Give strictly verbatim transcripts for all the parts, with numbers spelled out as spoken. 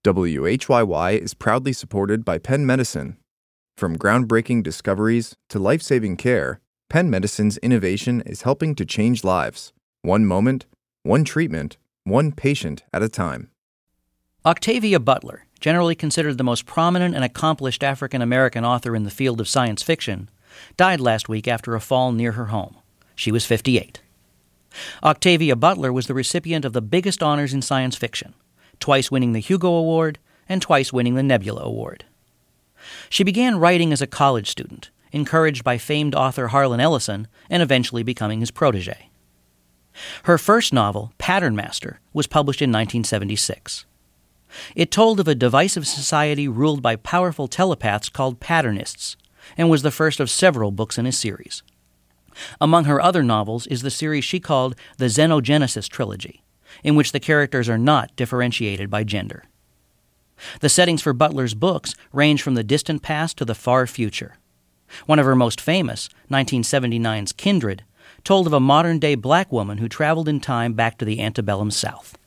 W H Y Y is proudly supported by Penn Medicine. From groundbreaking discoveries to life-saving care, Penn Medicine's innovation is helping to change lives, one moment, one treatment, one patient at a time. Octavia Butler, generally considered the most prominent and accomplished African-American author in the field of science fiction, died last week after a fall near her home. She was fifty-eight. Octavia Butler was the recipient of the biggest honors in science fiction, twice winning the Hugo Award and twice winning the Nebula Award. She began writing as a college student, encouraged by famed author Harlan Ellison, and eventually becoming his protege. Her first novel, Pattern Master, was published in nineteen seventy-six. It told of a divisive society ruled by powerful telepaths called patternists, and was the first of several books in a series. Among her other novels is the series she called the Xenogenesis Trilogy, in which the characters are not differentiated by gender. The settings for Butler's books range from the distant past to the far future. One of her most famous, nineteen seventy-nine's Kindred, told of a modern-day black woman who traveled in time back to the antebellum South.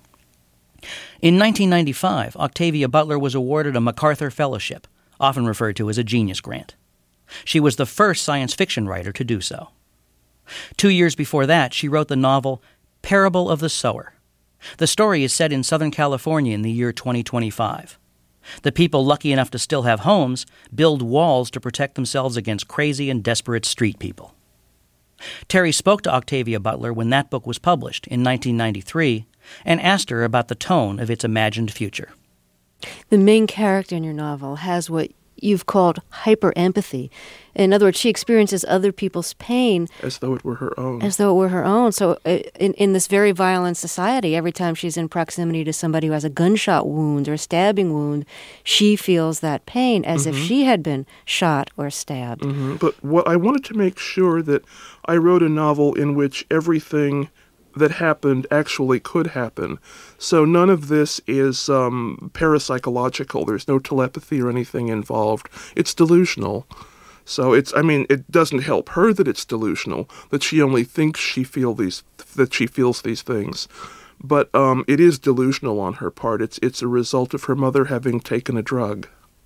In nineteen ninety-five, Octavia Butler was awarded a MacArthur Fellowship, often referred to as a Genius Grant. She was the first science fiction writer to do so. Two years before that, she wrote the novel Parable of the Sower. The story is set in Southern California in the year twenty twenty-five. The people lucky enough to still have homes build walls to protect themselves against crazy and desperate street people. Terry spoke to Octavia Butler when that book was published in nineteen ninety-three and asked her about the tone of its imagined future. The main character in your novel has what you've called hyper-empathy. In other words, she experiences other people's pain as though it were her own. As though it were her own. So uh, in, in this very violent society, every time she's in proximity to somebody who has a gunshot wound or a stabbing wound, she feels that pain as mm-hmm. if she had been shot or stabbed. Mm-hmm. But what I wanted to make sure that I wrote a novel in which everything that happened actually could happen. So none of this is um, parapsychological. There's no telepathy or anything involved. It's delusional. So it's, I mean, it doesn't help her that it's delusional, that she only thinks she feel these, that she feels these things. But um, it is delusional on her part. It's it's a result of her mother having taken a drug.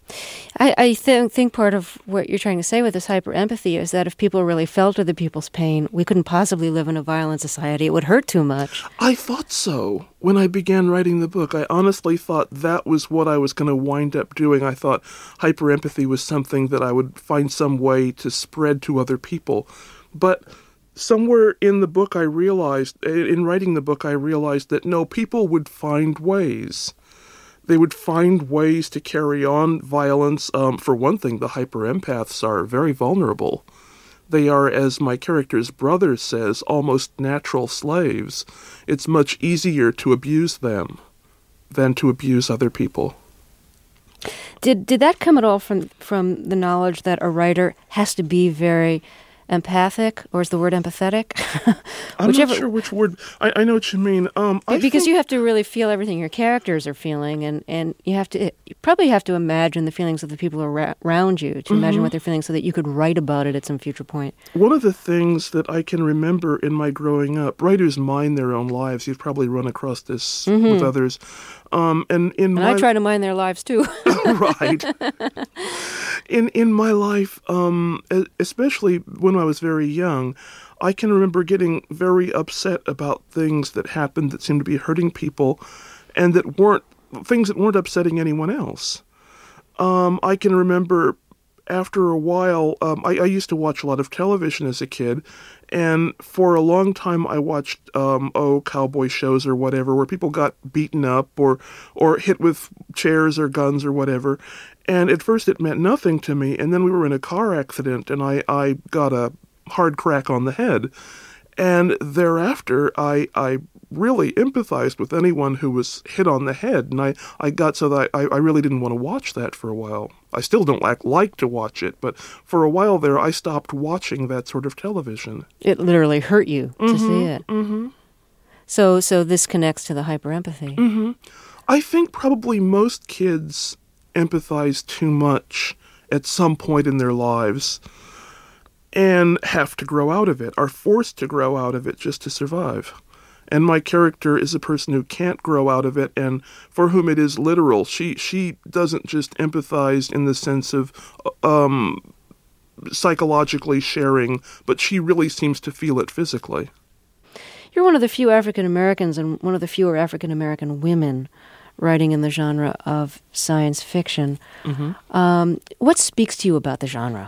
I, I th- think part of what you're trying to say with this hyper-empathy is that if people really felt other people's pain, we couldn't possibly live in a violent society. It would hurt too much. I thought so. When I began writing the book, I honestly thought that was what I was going to wind up doing. I thought hyper-empathy was something that I would find some way to spread to other people. But somewhere in the book I realized, in writing the book, I realized that no, people would find ways. They would find ways to carry on violence. Um, for one thing, the hyper-empaths are very vulnerable. They are, as my character's brother says, almost natural slaves. It's much easier to abuse them than to abuse other people. Did did that come at all from, from the knowledge that a writer has to be very empathic, or is the word empathetic? I'm Whichever, not sure which word. I, I know what you mean. Um, I because think, you have to really feel everything your characters are feeling, and, and you have to you probably have to imagine the feelings of the people ar- around you, to mm-hmm. imagine what they're feeling so that you could write about it at some future point. One of the things that I can remember in my growing up, writers mind their own lives. You've probably run across this mm-hmm. with others. Um, and in and my, I try to mind their lives too. Right. In in my life, um, especially when I was very young, I can remember getting very upset about things that happened that seemed to be hurting people, and that weren't things that weren't upsetting anyone else. Um, I can remember after a while, um, I, I used to watch a lot of television as a kid, and for a long time I watched, um, oh, cowboy shows or whatever, where people got beaten up or or hit with chairs or guns or whatever. And at first it meant nothing to me, and then we were in a car accident, and I, I got a hard crack on the head. And thereafter, I I really empathized with anyone who was hit on the head, and I, I got so that I, I really didn't want to watch that for a while. I still don't like, like to watch it, but for a while there, I stopped watching that sort of television. It literally hurt you to mm-hmm, see it. Mm-hmm. So, so this connects to the hyper-empathy. Mm-hmm. I think probably most kids empathize too much at some point in their lives and have to grow out of it, are forced to grow out of it just to survive. And my character is a person who can't grow out of it and for whom it is literal. She she doesn't just empathize in the sense of um, psychologically sharing, but she really seems to feel it physically. You're one of the few African Americans and one of the fewer African American women writing in the genre of science fiction. Mm-hmm. Um, what speaks to you about the genre?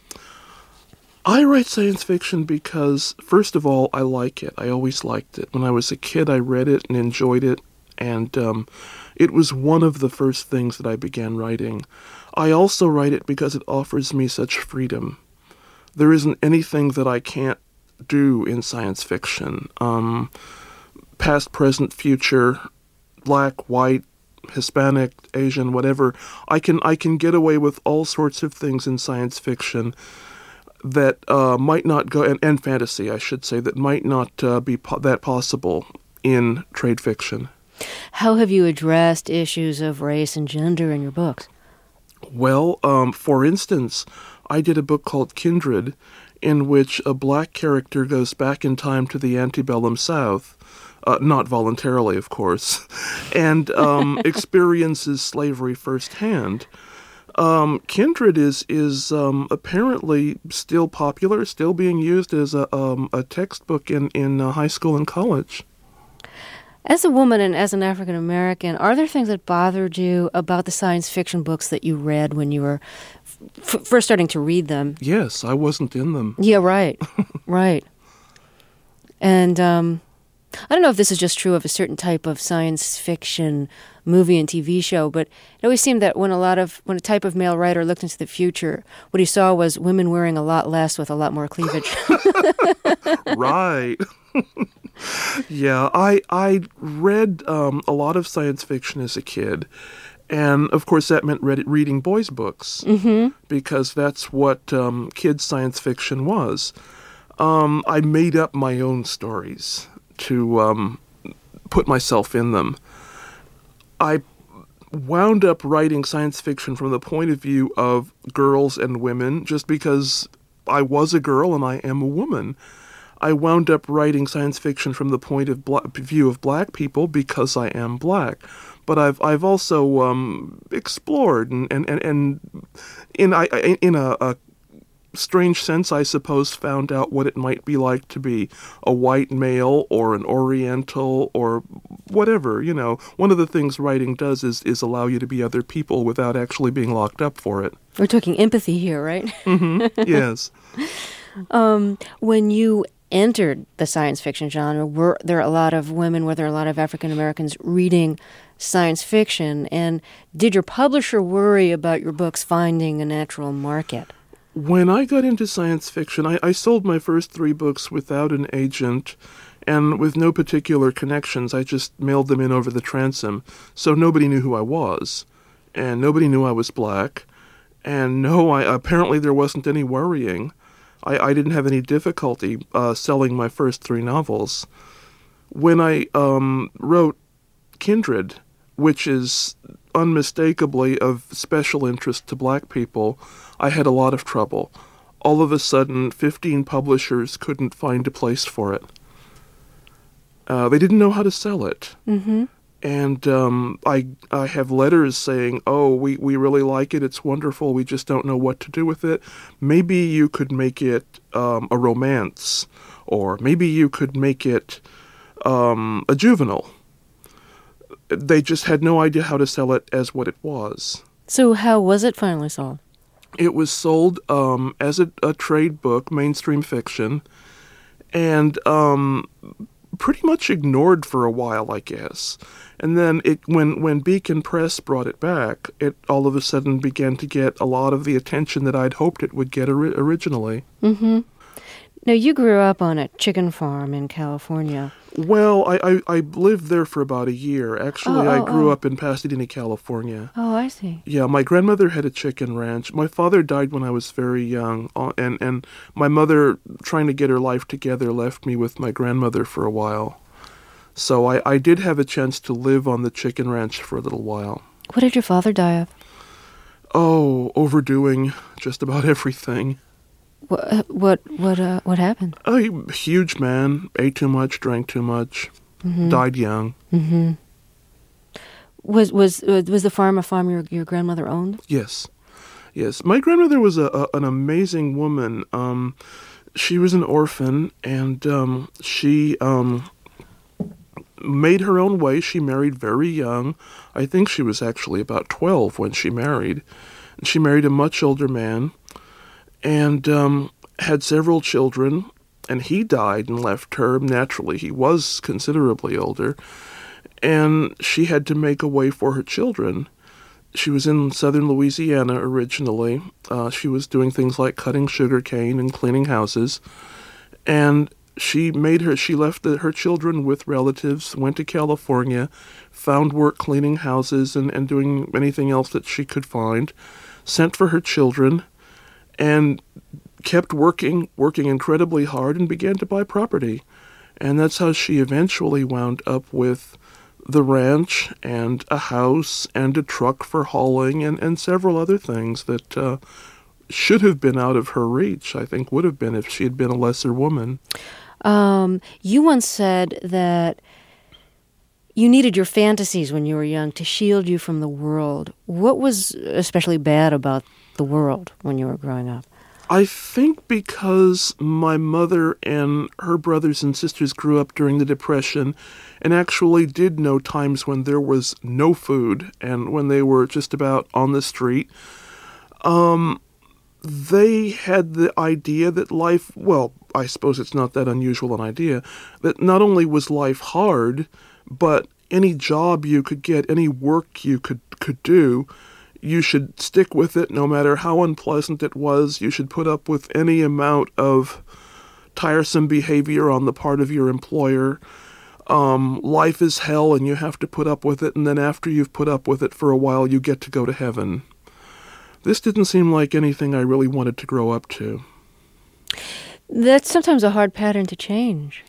I write science fiction because, first of all, I like it. I always liked it. When I was a kid, I read it and enjoyed it, and um, it was one of the first things that I began writing. I also write it because it offers me such freedom. There isn't anything that I can't do in science fiction. Um, past, present, future, black, white, Hispanic, Asian, whatever. I can I can get away with all sorts of things in science fiction that uh, might not go, and, and fantasy, I should say, that might not uh, be po- that possible in trade fiction. How have you addressed issues of race and gender in your books? Well, um, for instance, I did a book called Kindred, in which a black character goes back in time to the antebellum South, uh, not voluntarily, of course, and um, experiences slavery firsthand. Um, Kindred is is um, apparently still popular, still being used as a um, a textbook in in uh, high school and college. As a woman and as an African American, are there things that bothered you about the science fiction books that you read when you were f- first starting to read them? Yes, I wasn't in them. Yeah, right, right. And um, I don't know if this is just true of a certain type of science fiction movie and T V show, but it always seemed that when a lot of when a type of male writer looked into the future, what he saw was women wearing a lot less with a lot more cleavage. Right. Yeah, I I read um, a lot of science fiction as a kid, and of course that meant read, reading boys' books, mm-hmm. because that's what um, kids' science fiction was. Um, I made up my own stories to um, put myself in them. I wound up writing science fiction from the point of view of girls and women just because I was a girl and I am a woman. I wound up writing science fiction from the point of bla- view of black people because I am black. But I've I've also um, explored and and, and, and in I in a, a strange sense, I suppose, found out what it might be like to be a white male or an Oriental or whatever. You know, one of the things writing does is, is allow you to be other people without actually being locked up for it. We're talking empathy here, right? Mm-hmm. Yes. um, when you entered the science fiction genre, were there a lot of women, were there a lot of African Americans reading science fiction? And did your publisher worry about your books finding a natural market? When I got into science fiction, I, I sold my first three books without an agent and with no particular connections. I just mailed them in over the transom, so nobody knew who I was, and nobody knew I was black, and no, I, apparently there wasn't any worrying. I, I didn't have any difficulty uh, selling my first three novels. When I um, wrote Kindred, which is unmistakably of special interest to black people, I had a lot of trouble. All of a sudden, fifteen publishers couldn't find a place for it. Uh, they didn't know how to sell it. Mm-hmm. And um, I I have letters saying, oh, we, we really like it, it's wonderful, we just don't know what to do with it. Maybe you could make it um, a romance, or maybe you could make it um, a juvenile. They just had no idea how to sell it as what it was. So how was it finally sold? It was sold um, as a, a trade book, mainstream fiction, and um, pretty much ignored for a while, I guess. And then it, when, when Beacon Press brought it back, it all of a sudden began to get a lot of the attention that I'd hoped it would get ori- originally. Mm-hmm. Now, you grew up on a chicken farm in California. Well, I, I, I lived there for about a year. Actually, oh, oh, I grew oh. up in Pasadena, California. Oh, I see. Yeah, my grandmother had a chicken ranch. My father died when I was very young, uh, and, and my mother, trying to get her life together, left me with my grandmother for a while. So I, I did have a chance to live on the chicken ranch for a little while. What did your father die of? Oh, overdoing just about everything. What what what uh, what happened? A huge man, ate too much, drank too much, mm-hmm. died young. Mm-hmm. Was was uh, was the farm a farm your your grandmother owned? Yes, yes. My grandmother was a, a an amazing woman. Um, she was an orphan, and um, she um, made her own way. She married very young. I think she was actually about twelve when she married. She married a much older man, and um, had several children, and he died and left her. Naturally, he was considerably older, and she had to make a way for her children. She was in southern Louisiana originally. Uh, she was doing things like cutting sugar cane and cleaning houses, and she made her, she left the, her children with relatives, went to California, found work cleaning houses and, and doing anything else that she could find, sent for her children, and kept working, working incredibly hard, and began to buy property. And that's how she eventually wound up with the ranch and a house and a truck for hauling and, and several other things that uh, should have been out of her reach, I think would have been if she had been a lesser woman. Um, you once said that you needed your fantasies when you were young to shield you from the world. What was especially bad about the world when you were growing up? I think because my mother and her brothers and sisters grew up during the Depression and actually did know times when there was no food and when they were just about on the street, um, they had the idea that life, well, I suppose it's not that unusual an idea, that not only was life hard, but any job you could get, any work you could, could do, you should stick with it no matter how unpleasant it was. You should put up with any amount of tiresome behavior on the part of your employer. Um, life is hell and you have to put up with it, and then after you've put up with it for a while, you get to go to heaven. This didn't seem like anything I really wanted to grow up to. That's sometimes a hard pattern to change.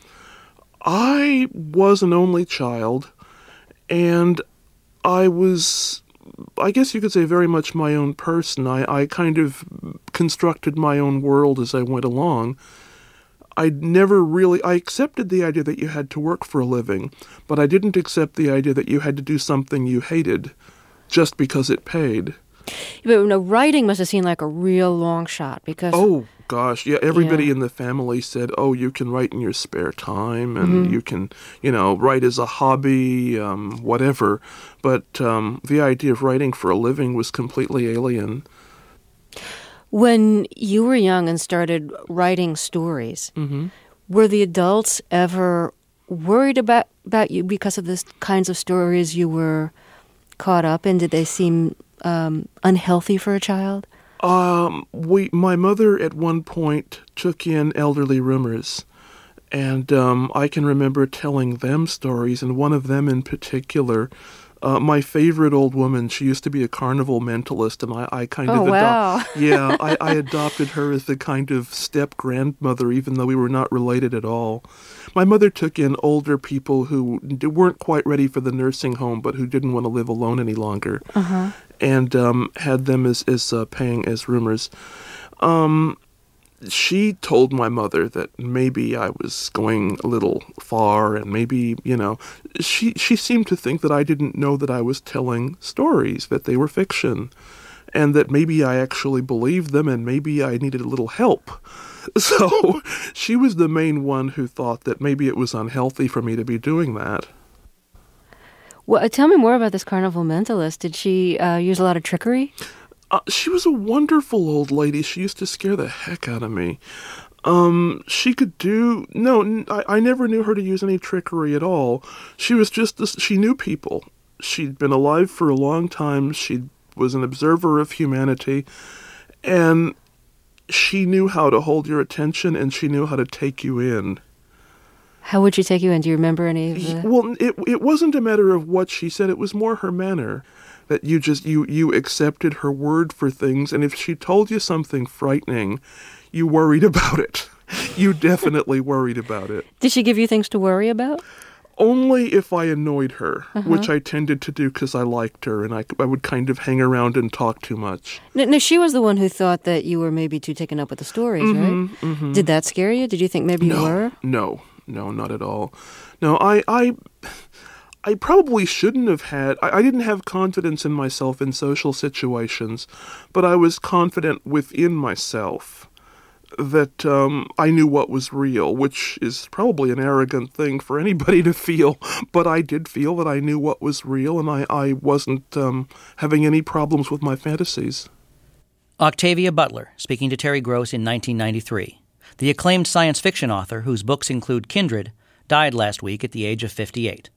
I was an only child, and I was, I guess you could say, very much my own person. I, I kind of constructed my own world as I went along. I never really, I accepted the idea that you had to work for a living, but I didn't accept the idea that you had to do something you hated just because it paid. But no, writing must have seemed like a real long shot because... Oh, gosh. Yeah, everybody yeah. in the family said, oh, you can write in your spare time and mm-hmm. you can, you know, write as a hobby, um, whatever. But um, the idea of writing for a living was completely alien. When you were young and started writing stories, mm-hmm. were the adults ever worried about, about you because of the kinds of stories you were caught up in? Did they seem um, unhealthy for a child? Um, we, my mother at one point took in elderly roomers, and um, I can remember telling them stories, and one of them in particular, uh, my favorite old woman, she used to be a carnival mentalist, and I, I kind oh, of wow. adopted, yeah, I, I adopted her as the kind of step-grandmother, even though we were not related at all. My mother took in older people who weren't quite ready for the nursing home, but who didn't want to live alone any longer. Uh-huh. And um, had them as, as uh, paying as roomers. Um, she told my mother that maybe I was going a little far, and maybe, you know, she, she seemed to think that I didn't know that I was telling stories, that they were fiction, and that maybe I actually believed them, and maybe I needed a little help. So she was the main one who thought that maybe it was unhealthy for me to be doing that. Well, tell me more about this carnival mentalist. Did she uh, use a lot of trickery? Uh, she was a wonderful old lady. She used to scare the heck out of me. Um, she could do... No, I, I never knew her to use any trickery at all. She was just... This, she knew people. She'd been alive for a long time. She was an observer of humanity. And she knew how to hold your attention, and she knew how to take you in. How would she take you in? Do you remember any of the... Well, it it wasn't a matter of what she said. It was more her manner. That you just, you, you accepted her word for things. And if she told you something frightening, you worried about it. You definitely worried about it. Did she give you things to worry about? only if I annoyed her, uh-huh. which I tended to do because I liked her, and I, I would kind of hang around and talk too much. Now, now, she was the one who thought that you were maybe too taken up with the stories, mm-hmm, right? Mm-hmm. Did that scare you? Did you think maybe no, you were? No, no, not at all. No, I... I I probably shouldn't have had, I, I didn't have confidence in myself in social situations, but I was confident within myself that um, I knew what was real, which is probably an arrogant thing for anybody to feel, but I did feel that I knew what was real, and I, I wasn't um, having any problems with my fantasies. Octavia Butler, speaking to Terry Gross in nineteen ninety-three. The acclaimed science fiction author, whose books include Kindred, died last week at the age of fifty-eight.